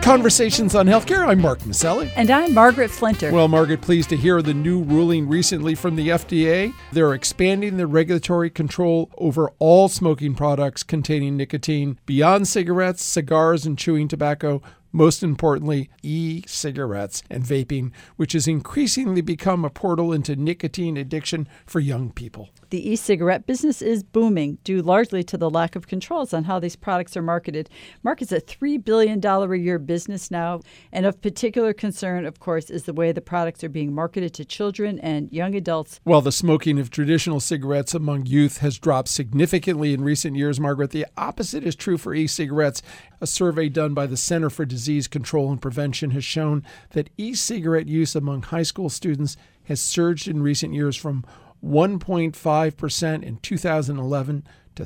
Conversations on Healthcare. I'm Mark Maselli. And I'm Margaret Flinter. Well, Margaret, pleased to hear the new ruling recently from the FDA. They're expanding the regulatory control over all smoking products containing nicotine beyond cigarettes, cigars, and chewing tobacco. Most importantly, e-cigarettes and vaping, which has increasingly become a portal into nicotine addiction for young people. The e-cigarette business is booming, due largely to the lack of controls on how these products are marketed. Mark, is a $3 billion a year business now, and of particular concern, of course, is the way the products are being marketed to children and young adults. While the smoking of traditional cigarettes among youth has dropped significantly in recent years, Margaret, the opposite is true for e-cigarettes. A survey done by the Center for Disease Control and Prevention has shown that e-cigarette use among high school students has surged in recent years from 1.5% in 2011 to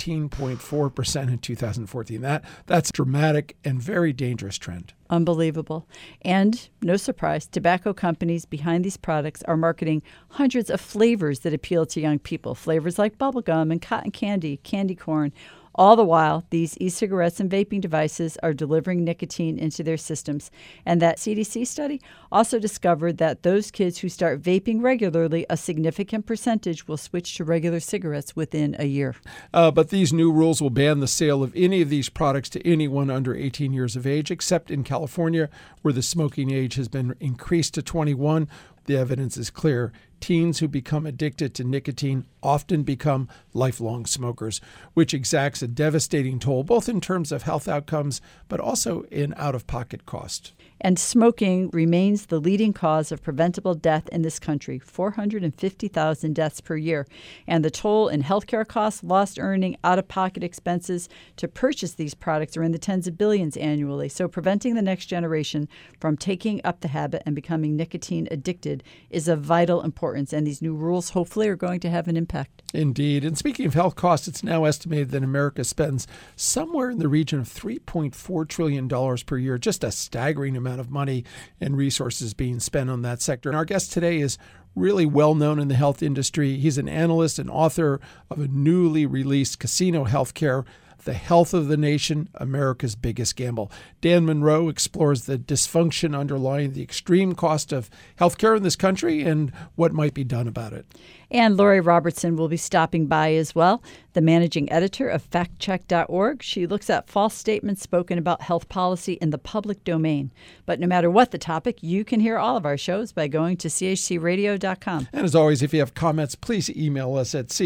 13.4% in 2014. That's a dramatic and very dangerous trend. Unbelievable. And no surprise, tobacco companies behind these products are marketing hundreds of flavors that appeal to young people. Flavors like bubblegum and cotton candy, candy corn. All the while, these e-cigarettes and vaping devices are delivering nicotine into their systems. And that CDC study also discovered that those kids who start vaping regularly, a significant percentage will switch to regular cigarettes within a year. But these new rules will ban the sale of any of these products to anyone under 18 years of age, except in California, where the smoking age has been increased to 21. The evidence is clear. Teens who become addicted to nicotine often become lifelong smokers, which exacts a devastating toll, both in terms of health outcomes, but also in out-of-pocket cost. And smoking remains the leading cause of preventable death in this country, 450,000 deaths per year. And the toll in healthcare costs, lost earning, out-of-pocket expenses to purchase these products are in the tens of billions annually. So preventing the next generation from taking up the habit and becoming nicotine addicted is of vital importance. And these new rules hopefully are going to have an impact. Indeed. And speaking of health costs, it's now estimated that America spends somewhere in the region of $3.4 trillion per year, just a staggering amount of money and resources being spent on that sector. And our guest today is really well known in the health industry. He's an analyst and author of a newly released Casino Healthcare, The Health of the Nation, America's Biggest Gamble. Dan Monroe explores the dysfunction underlying the extreme cost of healthcare in this country and what might be done about it. And Lori Robertson will be stopping by as well, the managing editor of factcheck.org. She looks at false statements spoken about health policy in the public domain. But no matter what the topic, you can hear all of our shows by going to chcradio.com. And as always, if you have comments, please email us at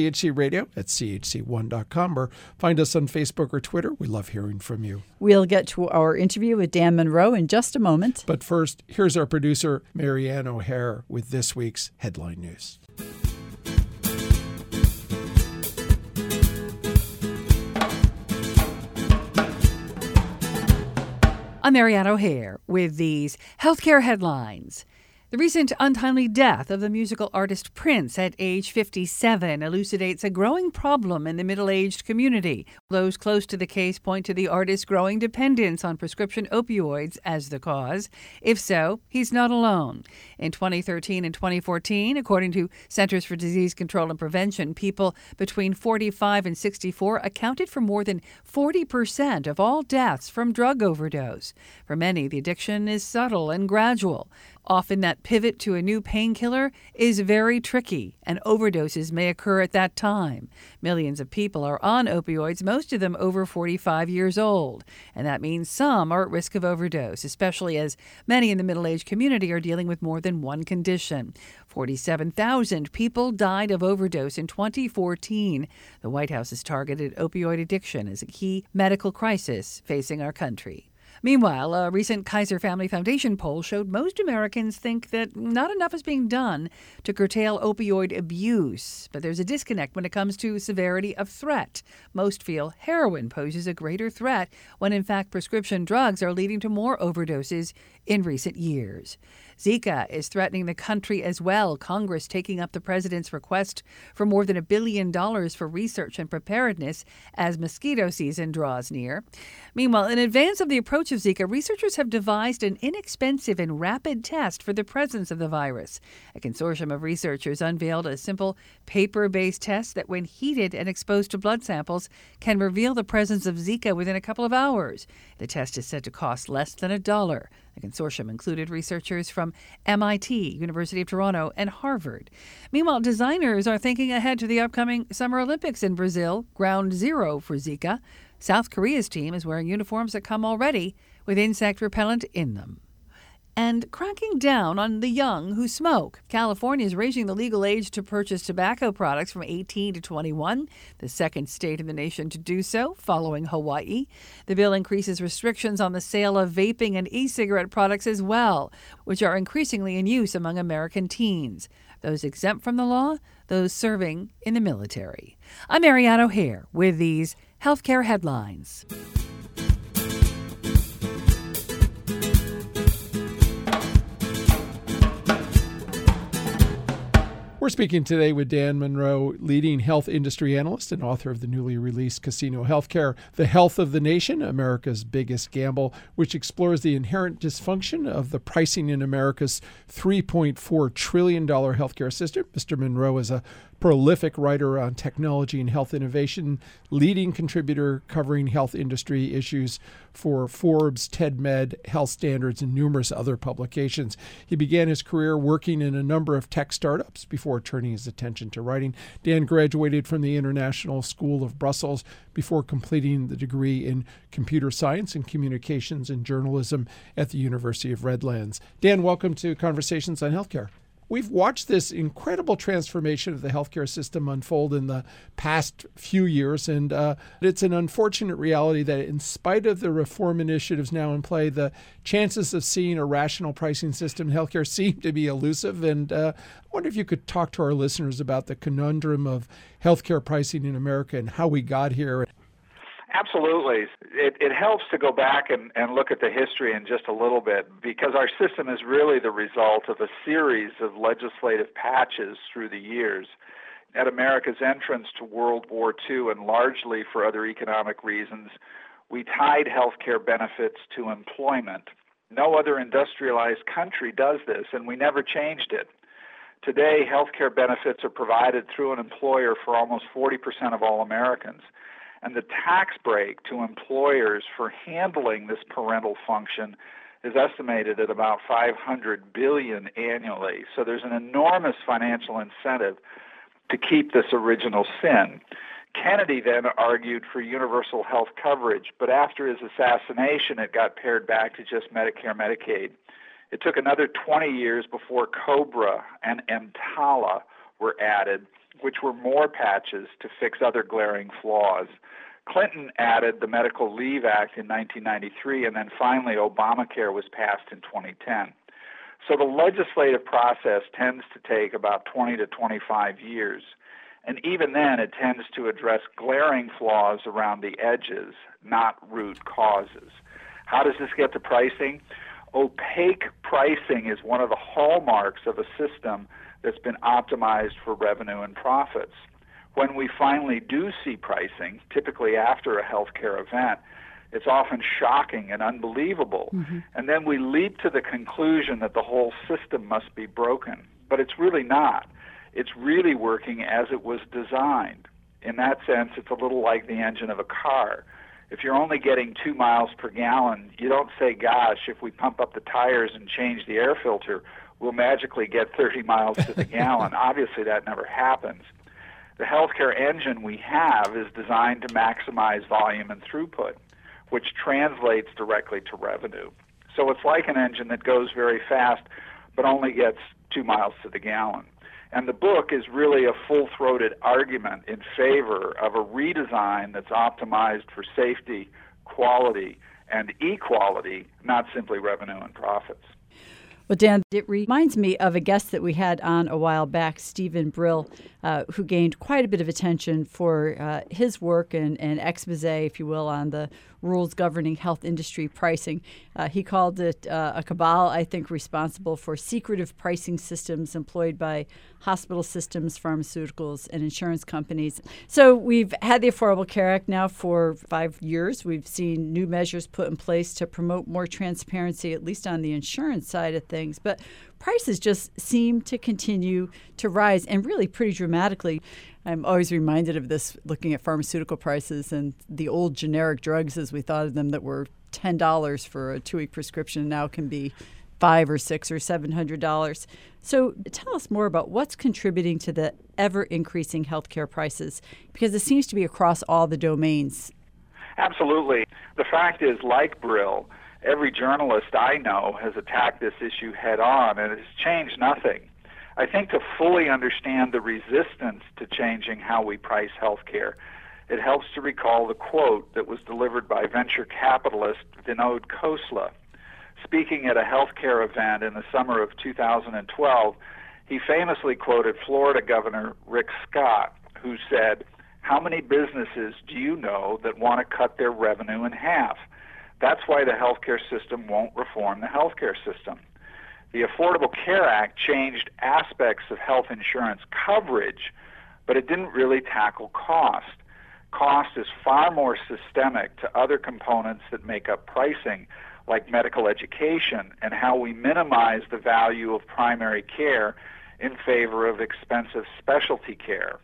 chcradio@chc1.com or find us on Facebook or Twitter. We love hearing from you. We'll get to our interview with Dan Monroe in just a moment. But first, here's our producer, Marianne O'Hare, with this week's headline news. I'm Marianne O'Hare with these healthcare headlines. The recent untimely death of the musical artist Prince at age 57 elucidates a growing problem in the middle-aged community. Those close to the case point to the artist's growing dependence on prescription opioids as the cause. If so, he's not alone. In 2013 and 2014, according to Centers for Disease Control and Prevention, people between 45 and 64 accounted for more than 40% of all deaths from drug overdose. For many, the addiction is subtle and gradual. Often that pivot to a new painkiller is very tricky, and overdoses may occur at that time. Millions of people are on opioids, most of them over 45 years old, and that means some are at risk of overdose, especially as many in the middle-aged community are dealing with more than one condition. 47,000 people died of overdose in 2014. The White House has targeted opioid addiction as a key medical crisis facing our country. Meanwhile, a recent Kaiser Family Foundation poll showed most Americans think that not enough is being done to curtail opioid abuse. But there's a disconnect when it comes to severity of threat. Most feel heroin poses a greater threat when, in fact, prescription drugs are leading to more overdoses in recent years. Zika is threatening the country as well, Congress taking up the president's request for more than $1 billion for research and preparedness as mosquito season draws near. Meanwhile, in advance of the approach of Zika, researchers have devised an inexpensive and rapid test for the presence of the virus. A consortium of researchers unveiled a simple paper-based test that, when heated and exposed to blood samples, can reveal the presence of Zika within a couple of hours. The test is said to cost less than $1. The consortium included researchers from MIT, University of Toronto, and Harvard. Meanwhile, designers are thinking ahead to the upcoming Summer Olympics in Brazil, ground zero for Zika. South Korea's team is wearing uniforms that come already with insect repellent in them. And cracking down on the young who smoke. California is raising the legal age to purchase tobacco products from 18 to 21, the second state in the nation to do so, following Hawaii. The bill increases restrictions on the sale of vaping and e-cigarette products as well, which are increasingly in use among American teens. Those exempt from the law, those serving in the military. I'm Marianne O'Hare with these healthcare headlines. We're speaking today with Dan Monroe, leading health industry analyst and author of the newly released Casino Healthcare, The Health of the Nation, America's Biggest Gamble, which explores the inherent dysfunction of the pricing in America's $3.4 trillion healthcare system. Mr. Monroe is a prolific writer on technology and health innovation, leading contributor covering health industry issues for Forbes, TEDMed, Health Standards, and numerous other publications. He began his career working in a number of tech startups before turning his attention to writing. Dan graduated from the International School of Brussels before completing the degree in computer science and communications and journalism at the University of Redlands. Dan, welcome to Conversations on Healthcare. We've watched this incredible transformation of the healthcare system unfold in the past few years, and it's an unfortunate reality that in spite of the reform initiatives now in play, the chances of seeing a rational pricing system in healthcare seem to be elusive. And I wonder if you could talk to our listeners about the conundrum of healthcare pricing in America and how we got here. Absolutely. It helps to go back and look at the history in just a little bit, because our system is really the result of a series of legislative patches through the years. At America's entrance to World War II, and largely for other economic reasons, we tied healthcare benefits to employment. No other industrialized country does this, and we never changed it. Today, healthcare benefits are provided through an employer for almost 40% of all Americans. And the tax break to employers for handling this parental function is estimated at about $500 billion annually. So there's an enormous financial incentive to keep this original sin. Kennedy then argued for universal health coverage, but after his assassination, it got pared back to just Medicare, Medicaid. It took another 20 years before COBRA and EMTALA were added, which were more patches to fix other glaring flaws. Clinton added the Medical Leave Act in 1993, and then finally Obamacare was passed in 2010. So the legislative process tends to take about 20 to 25 years, and even then it tends to address glaring flaws around the edges, not root causes. How does this get to pricing? Opaque pricing is one of the hallmarks of a system that's been optimized for revenue and profits. When we finally do see pricing, typically after a healthcare event, it's often shocking and unbelievable. Mm-hmm. And then we leap to the conclusion that the whole system must be broken. But it's really not. It's really working as it was designed. In that sense, it's a little like the engine of a car. If you're only getting 2 miles per gallon, you don't say, gosh, if we pump up the tires and change the air filter, we'll magically get 30 miles to the gallon. Obviously, that never happens. The healthcare engine we have is designed to maximize volume and throughput, which translates directly to revenue. So it's like an engine that goes very fast, but only gets 2 miles to the gallon. And the book is really a full-throated argument in favor of a redesign that's optimized for safety, quality, and equality, not simply revenue and profits. Well, Dan, it reminds me of a guest that we had on a while back, Stephen Brill, who gained quite a bit of attention for his work and expose, if you will, on the rules governing health industry pricing. He called it a cabal, I think, responsible for secretive pricing systems employed by hospital systems, pharmaceuticals, and insurance companies. So we've had the Affordable Care Act now for 5 years. We've seen new measures put in place to promote more transparency, at least on the insurance side of things. But prices just seem to continue to rise, and really pretty dramatically. I'm always reminded of this looking at pharmaceutical prices and the old generic drugs as we thought of them that were $10 for a 2-week prescription now can be $500 or $600 or $700. So tell us more about what's contributing to the ever-increasing healthcare prices, because it seems to be across all the domains. Absolutely. The fact is, like Brill, every journalist I know has attacked this issue head on, and it's changed nothing. I think to fully understand the resistance to changing how we price healthcare, it helps to recall the quote that was delivered by venture capitalist Vinod Khosla. Speaking at a healthcare event in the summer of 2012, he famously quoted Florida Governor Rick Scott, who said, "How many businesses do you know that want to cut their revenue in half? That's why the healthcare system won't reform the healthcare system." The Affordable Care Act changed aspects of health insurance coverage, but it didn't really tackle cost. Cost is far more systemic to other components that make up pricing, like medical education and how we minimize the value of primary care in favor of expensive specialty care.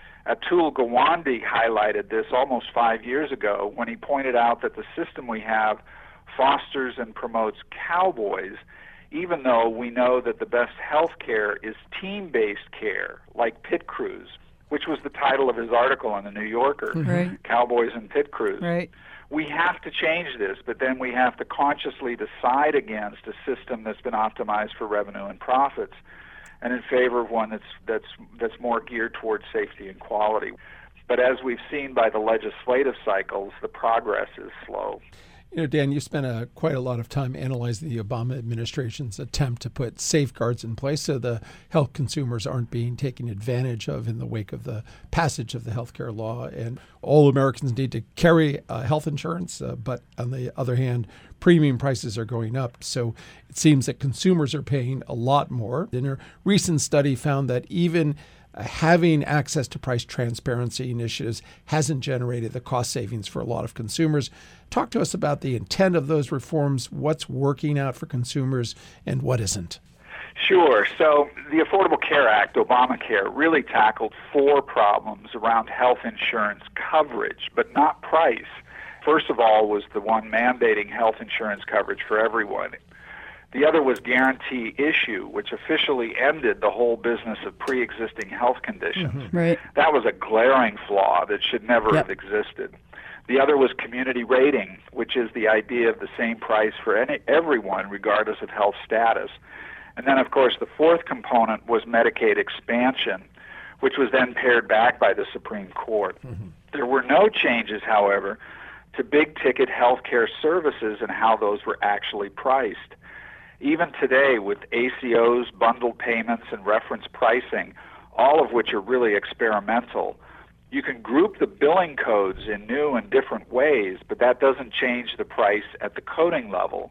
Atul Gawande highlighted this almost 5 years ago when he pointed out that the system we have fosters and promotes cowboys, even though we know that the best health care is team-based care, like pit crews, which was the title of his article in the New Yorker, Right. Cowboys and Pit Crews. Right. We have to change this, but then we have to consciously decide against a system that's been optimized for revenue and profits, and in favor of one that's more geared towards safety and quality. But as we've seen by the legislative cycles, the progress is slow. You know, Dan, you spent quite a lot of time analyzing the Obama administration's attempt to put safeguards in place so the health consumers aren't being taken advantage of in the wake of the passage of the healthcare law. And all Americans need to carry health insurance, but on the other hand, premium prices are going up. So it seems that consumers are paying a lot more. And a recent study found that even having access to price transparency initiatives hasn't generated the cost savings for a lot of consumers. Talk to us about the intent of those reforms, what's working out for consumers and what isn't. Sure. So the Affordable Care Act, Obamacare, really tackled 4 problems around health insurance coverage, but not price. First of all was the one mandating health insurance coverage for everyone. The other was guarantee issue, which officially ended the whole business of pre-existing health conditions. Mm-hmm. Right. That was a glaring flaw that should never have existed. The other was community rating, which is the idea of the same price for everyone, regardless of health status. And then, of course, the fourth component was Medicaid expansion, which was then pared back by the Supreme Court. Mm-hmm. There were no changes, however, to big-ticket healthcare services and how those were actually priced. Even today, with ACOs, bundled payments, and reference pricing, all of which are really experimental, you can group the billing codes in new and different ways, but that doesn't change the price at the coding level.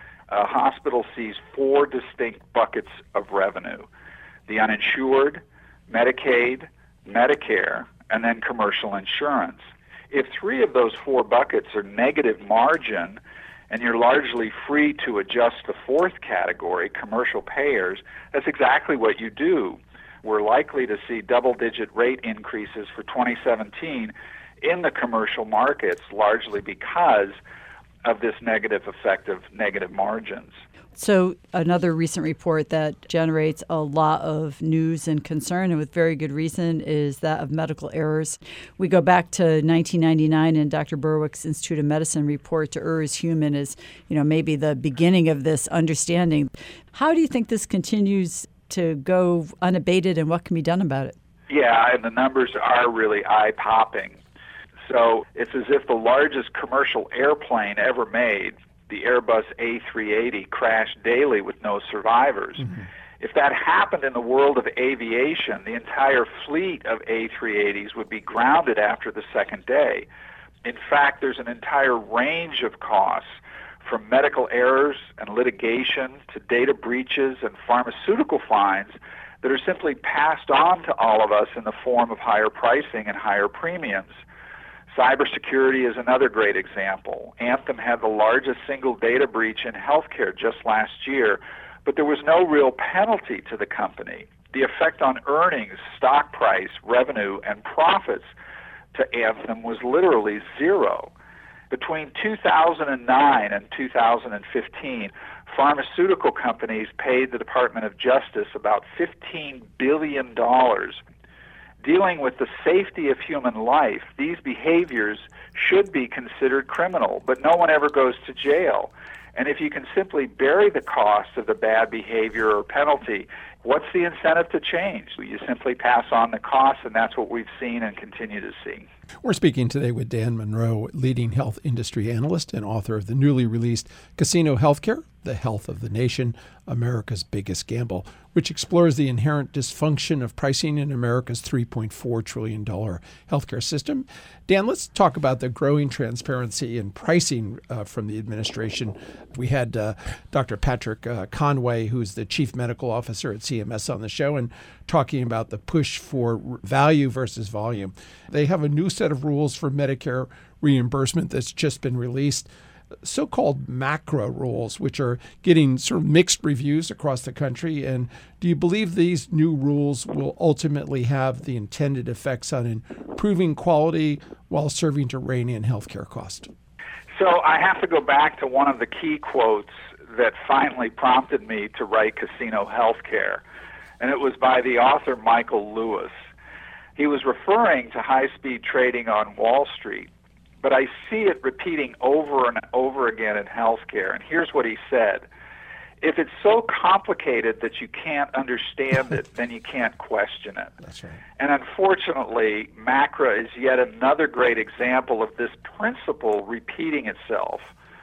A hospital sees 4 distinct buckets of revenue: the uninsured, Medicaid, Medicare, and then commercial insurance. If 3 of those 4 buckets are negative margin, and you're largely free to adjust the 4th category, commercial payers, that's exactly what you do. We're likely to see double-digit rate increases for 2017 in the commercial markets, largely because of this negative effect of negative margins. So another recent report that generates a lot of news and concern, and with very good reason, is that of medical errors. We go back to 1999 and Dr. Berwick's Institute of Medicine report to Err is Human is, maybe the beginning of this understanding. How do you think this continues to go unabated, and what can be done about it? Yeah, and the numbers are really eye-popping. So it's as if the largest commercial airplane ever made, the Airbus A380 crashed daily with no survivors. Mm-hmm. If that happened in the world of aviation, the entire fleet of A380s would be grounded after the second day. In fact, there's an entire range of costs, from medical errors and litigation to data breaches and pharmaceutical fines, that are simply passed on to all of us in the form of higher pricing and higher premiums. Cybersecurity is another great example. Anthem had the largest single data breach in healthcare just last year, but there was no real penalty to the company. The effect on earnings, stock price, revenue, and profits to Anthem was literally zero. Between 2009 and 2015, pharmaceutical companies paid the Department of Justice about $15 billion. Dealing with the safety of human life, these behaviors should be considered criminal, but no one ever goes to jail. And if you can simply bury the cost of the bad behavior or penalty, what's the incentive to change? You simply pass on the costs, and that's what we've seen and continue to see. We're speaking today with Dan Monroe, leading health industry analyst and author of the newly released Casino Healthcare, The Health of the Nation, America's Biggest Gamble, which explores the inherent dysfunction of pricing in America's $3.4 trillion healthcare system. Dan, let's talk about the growing transparency in pricing from the administration. We had Dr. Patrick Conway, who's the chief medical officer at CMS, on the show, and talking about the push for value versus volume. They have a new set of rules for Medicare reimbursement that's just been released, so-called MACRA rules, which are getting sort of mixed reviews across the country. And do you believe these new rules will ultimately have the intended effects on improving quality while serving to rein in healthcare costs? So I have to go back to one of the key quotes that finally prompted me to write Casino Healthcare, and it was by the author Michael Lewis. He was referring to high-speed trading on Wall Street, but I see it repeating over and over again in healthcare. And here's what he said: if it's so complicated that you can't understand it, then you can't question it. That's right. And unfortunately, MACRA is yet another great example of this principle repeating itself.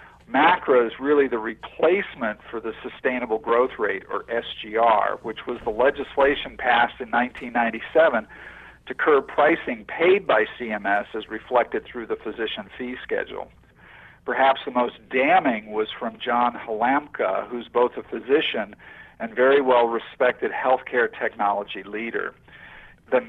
MACRA is really the replacement for the Sustainable Growth Rate, or SGR, which was the legislation passed in 1997 to curb pricing paid by CMS as reflected through the physician fee schedule. Perhaps the most damning was from John Halamka, who's both a physician and very well-respected healthcare technology leader. The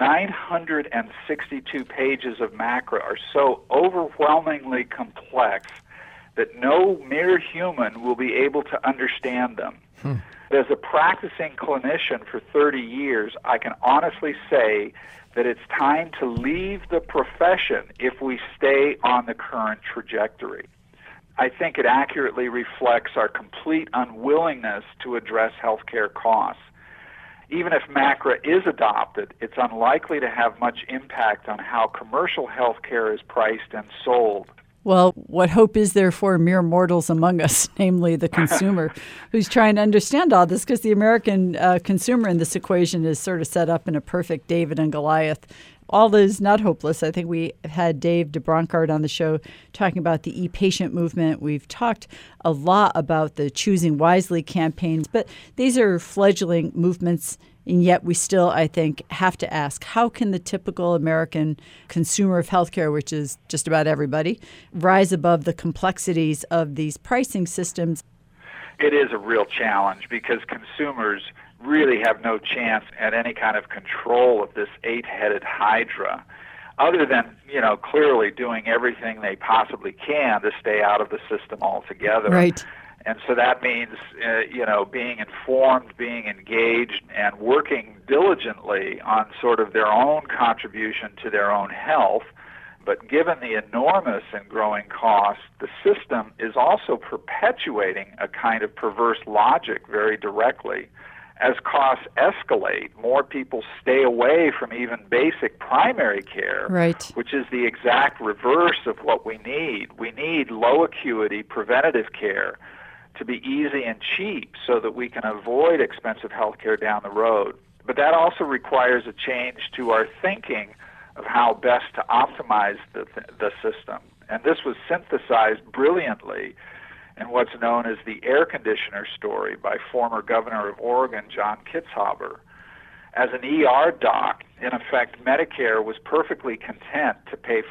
962 pages of MACRA are so overwhelmingly complex that no mere human will be able to understand them. As a practicing clinician for 30 years, I can honestly say that it's time to leave the profession if we stay on the current trajectory. I think it accurately reflects our complete unwillingness to address healthcare costs. Even if MACRA is adopted, it's unlikely to have much impact on how commercial healthcare is priced and sold. Well, what hope is there for mere mortals among us, namely the consumer, who's trying to understand all this? Because the American consumer in this equation is sort of set up in a perfect David and Goliath. All is not hopeless. I think we had Dave DeBronkart on the show talking about the e-patient movement. We've talked a lot about the Choosing Wisely campaigns, but these are fledgling movements. And yet we still, I think, have to ask, how can the typical American consumer of healthcare, which is just about everybody, rise above the complexities of these pricing systems? It is a real challenge because consumers really have no chance at any kind of control of this eight-headed hydra, other than, clearly doing everything they possibly can to stay out of the system altogether. Right. And so that means, being informed, being engaged, and working diligently on sort of their own contribution to their own health. But given the enormous and growing costs, the system is also perpetuating a kind of perverse logic very directly. As costs escalate, more people stay away from even basic primary care, right, which is the exact reverse of what we need. We need low acuity preventative care to be easy and cheap so that we can avoid expensive health care down the road. But that also requires a change to our thinking of how best to optimize the system. And this was synthesized brilliantly in what's known as the air conditioner story by former governor of Oregon, John Kitzhaber. As an ER doc, in effect, Medicare was perfectly content to pay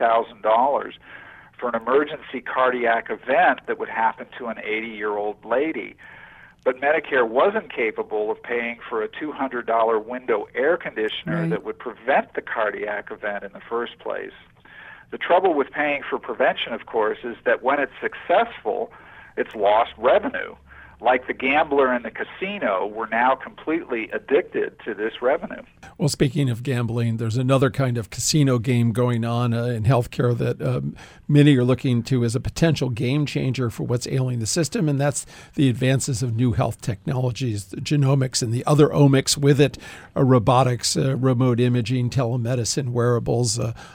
$40,000 for an emergency cardiac event that would happen to an 80-year-old lady. But Medicare wasn't capable of paying for a $200 window air conditioner that would prevent the cardiac event in the first place. The trouble with paying for prevention, of course, is that when it's successful, it's lost revenue. Like the gambler in the casino, we're now completely addicted to this revenue. Well, speaking of gambling, there's another kind of casino game going on in healthcare that many are looking to as a potential game changer for what's ailing the system, and that's the advances of new health technologies, the genomics and the other omics with it, robotics, remote imaging, telemedicine, wearables,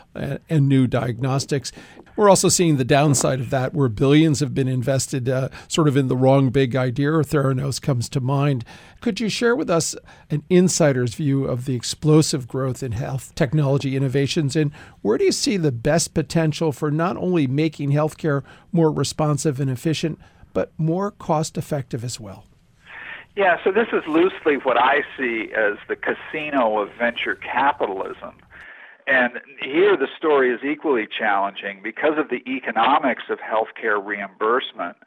and new diagnostics. We're also seeing the downside of that, where billions have been invested sort of in the wrong big idea. Theranos comes to mind. Could you share with us an insider's view of the explosive growth in health technology innovations, and where do you see the best potential for not only making healthcare more responsive and efficient, but more cost-effective as well? Yeah, so this is loosely what I see as the casino of venture capitalism. And here the story is equally challenging because of the economics of healthcare reimbursement.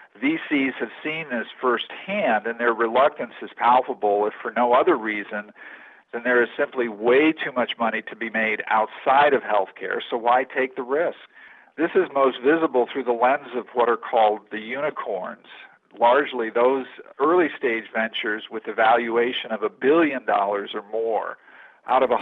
VCs have seen this firsthand, and their reluctance is palpable, if for no other reason than there is simply way too much money to be made outside of healthcare, so why take the risk? This is most visible through the lens of what are called the unicorns, largely those early-stage ventures with a valuation of $1 billion or more. Out of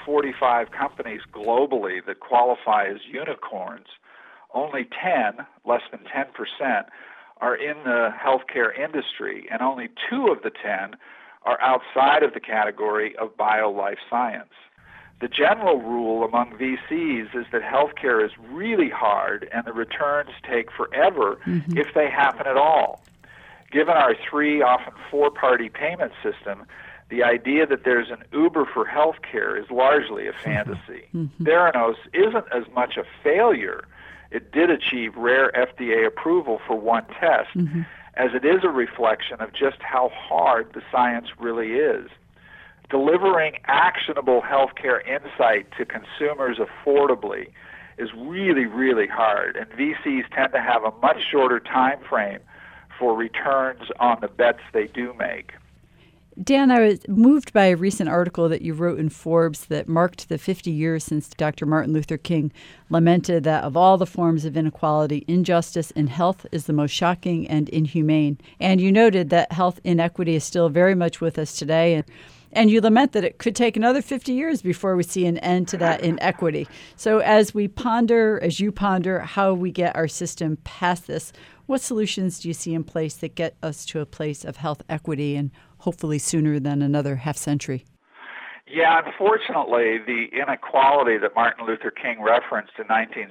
145 companies globally that qualify as unicorns, only 10, less than 10%, are in the healthcare industry, and only 2 of the 10 are outside of the category of bio-life science. The general rule among VCs is that healthcare is really hard and the returns take forever if they happen at all. Given our 3, often 4-party payment system, the idea that there's an Uber for healthcare is largely a fantasy. Theranos isn't as much a failure. It did achieve rare FDA approval for one test, as it is a reflection of just how hard the science really is. Delivering actionable healthcare insight to consumers affordably is really, really hard, and VCs tend to have a much shorter time frame for returns on the bets they do make. Dan, I was moved by a recent article that you wrote in Forbes that marked the 50 years since Dr. Martin Luther King lamented that of all the forms of inequality, injustice in health is the most shocking and inhumane. And you noted that health inequity is still very much with us today. And you lament that it could take another 50 years before we see an end to that inequity. So as you ponder how we get our system past this, what solutions do you see in place that get us to a place of health equity and hopefully sooner than another half century? Yeah, unfortunately, the inequality that Martin Luther King referenced in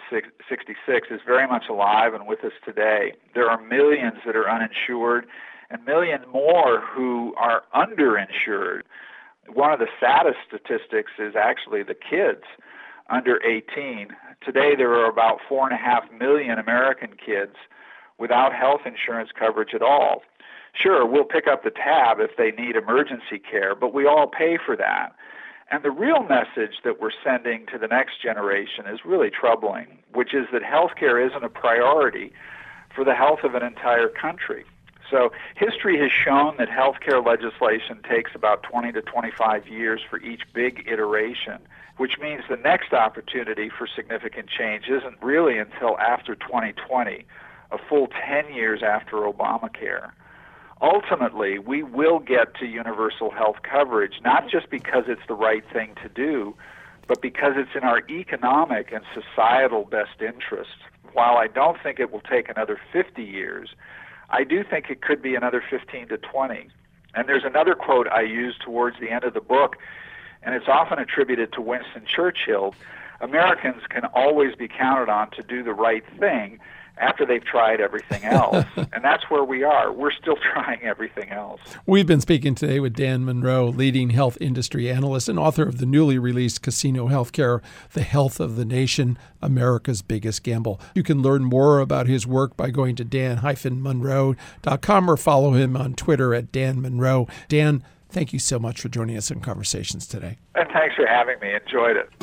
1966 is very much alive and with us today. There are millions that are uninsured and millions more who are underinsured. One of the saddest statistics is actually the kids under 18. Today, there are about 4.5 million American kids without health insurance coverage at all. Sure, we'll pick up the tab if they need emergency care, but we all pay for that. And the real message that we're sending to the next generation is really troubling, which is that healthcare isn't a priority for the health of an entire country. So history has shown that healthcare legislation takes about 20 to 25 years for each big iteration, which means the next opportunity for significant change isn't really until after 2020, a full 10 years after Obamacare. Ultimately, we will get to universal health coverage, not just because it's the right thing to do, but because it's in our economic and societal best interest. While I don't think it will take another 50 years, I do think it could be another 15 to 20. And there's another quote I use towards the end of the book, and it's often attributed to Winston Churchill. Americans can always be counted on to do the right thing after they've tried everything else. And that's where we are. We're still trying everything else. We've been speaking today with Dan Monroe, leading health industry analyst and author of the newly released Casino Healthcare, The Health of the Nation, America's Biggest Gamble. You can learn more about his work by going to dan-monroe.com or follow him on Twitter at Dan Monroe. Dan, thank you so much for joining us in Conversations today. And thanks for having me. Enjoyed it.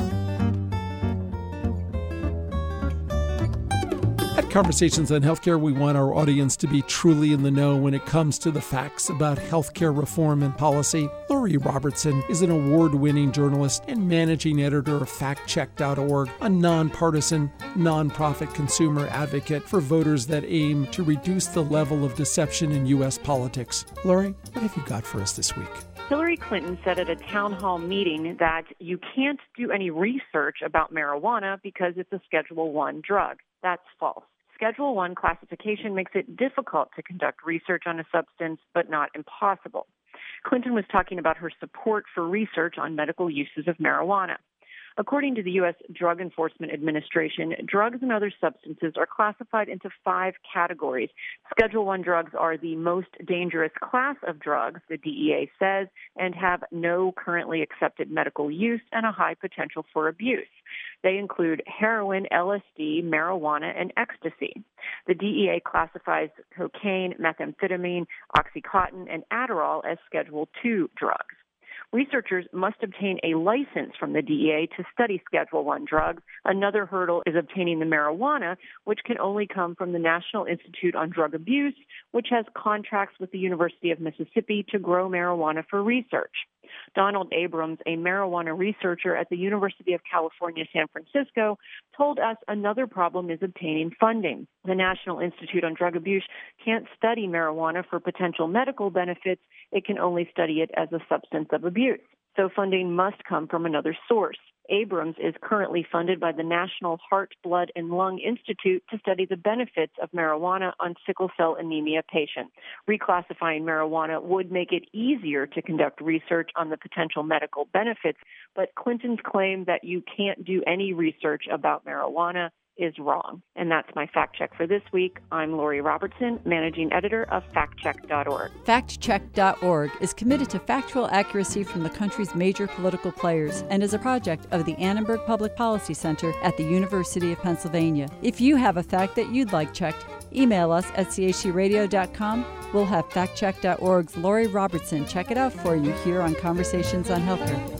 At Conversations on Healthcare, we want our audience to be truly in the know when it comes to the facts about healthcare reform and policy. Lori Robertson is an award-winning journalist and managing editor of FactCheck.org, a nonpartisan, nonprofit consumer advocate for voters that aim to reduce the level of deception in U.S. politics. Lori, what have you got for us this week? Hillary Clinton said at a town hall meeting that you can't do any research about marijuana because it's a Schedule I drug. That's false. Schedule I classification makes it difficult to conduct research on a substance, but not impossible. Clinton was talking about her support for research on medical uses of marijuana. According to the U.S. Drug Enforcement Administration, drugs and other substances are classified into 5 categories. Schedule I drugs are the most dangerous class of drugs, the DEA says, and have no currently accepted medical use and a high potential for abuse. They include heroin, LSD, marijuana, and ecstasy. The DEA classifies cocaine, methamphetamine, OxyContin, and Adderall as Schedule II drugs. Researchers must obtain a license from the DEA to study Schedule I drugs. Another hurdle is obtaining the marijuana, which can only come from the National Institute on Drug Abuse, which has contracts with the University of Mississippi to grow marijuana for research. Donald Abrams, a marijuana researcher at the University of California, San Francisco, told us another problem is obtaining funding. The National Institute on Drug Abuse can't study marijuana for potential medical benefits. It can only study it as a substance of abuse. So funding must come from another source. Abrams is currently funded by the National Heart, Blood, and Lung Institute to study the benefits of marijuana on sickle cell anemia patients. Reclassifying marijuana would make it easier to conduct research on the potential medical benefits, but Clinton's claim that you can't do any research about marijuana is wrong. And that's my fact check for this week. I'm Lori Robertson, managing editor of FactCheck.org. FactCheck.org is committed to factual accuracy from the country's major political players and is a project of the Annenberg Public Policy Center at the University of Pennsylvania. If you have a fact that you'd like checked, email us at chradio.com. We'll have FactCheck.org's Lori Robertson check it out for you here on Conversations on Healthcare.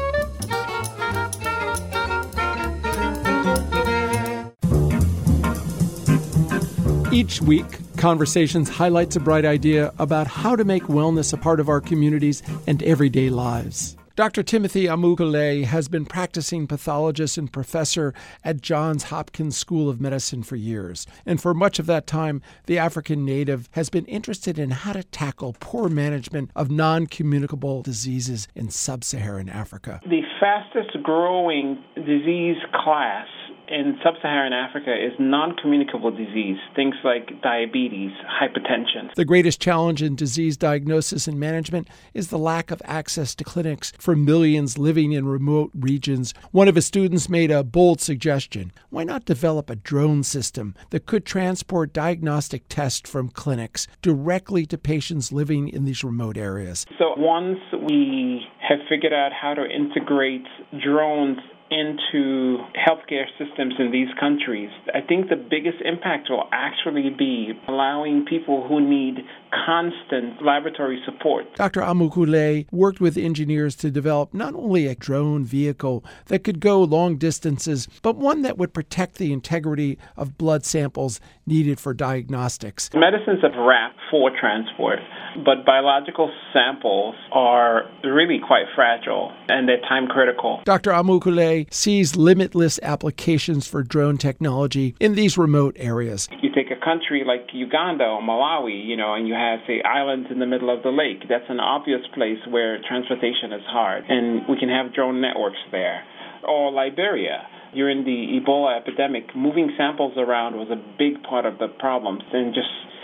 Each week, Conversations highlights a bright idea about how to make wellness a part of our communities and everyday lives. Dr. Timothy Amukulele has been practicing pathologist and professor at Johns Hopkins School of Medicine for years. And for much of that time, the African native has been interested in how to tackle poor management of non-communicable diseases in sub-Saharan Africa. The fastest growing disease class in sub-Saharan Africa is non-communicable disease, things like diabetes, hypertension. The greatest challenge in disease diagnosis and management is the lack of access to clinics for millions living in remote regions. One of his students made a bold suggestion. Why not develop a drone system that could transport diagnostic tests from clinics directly to patients living in these remote areas? So once we have figured out how to integrate drones into healthcare systems in these countries, I think the biggest impact will actually be allowing people who need constant laboratory support. Dr. Amukulele worked with engineers to develop not only a drone vehicle that could go long distances, but one that would protect the integrity of blood samples needed for diagnostics. Medicines have wrapped for transport, but biological samples are really quite fragile and they're time critical. Dr. Amukulele sees limitless applications for drone technology in these remote areas. You take a country like Uganda or Malawi, and you have, say, islands in the middle of the lake. That's an obvious place where transportation is hard, and we can have drone networks there. Or Liberia. During the Ebola epidemic, moving samples around was a big part of the problem, and just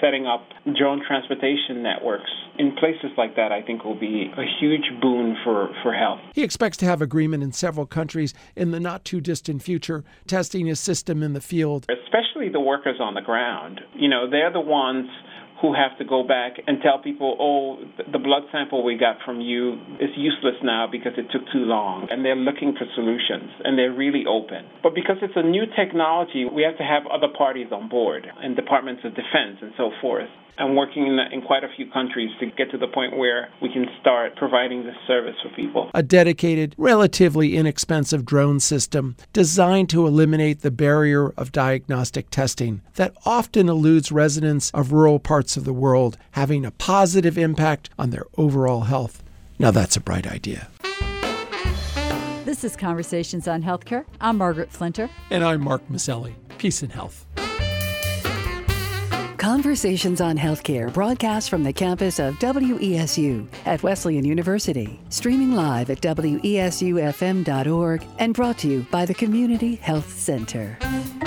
setting up drone transportation networks in places like that, I think will be a huge boon for health. He expects to have agreement in several countries in the not-too-distant future, testing his system in the field. Especially the workers on the ground. They're the ones who have to go back and tell people, oh, the blood sample we got from you is useless now because it took too long. And they're looking for solutions, and they're really open. But because it's a new technology, we have to have other parties on board, and departments of defense and so forth. I'm working in quite a few countries to get to the point where we can start providing this service for people. A dedicated, relatively inexpensive drone system designed to eliminate the barrier of diagnostic testing that often eludes residents of rural parts of the world, having a positive impact on their overall health. Now that's a bright idea. This is Conversations on Healthcare. I'm Margaret Flinter. And I'm Mark Maselli. Peace and health. Conversations on Healthcare broadcast from the campus of WESU at Wesleyan University. Streaming live at WESUFM.org and brought to you by the Community Health Center.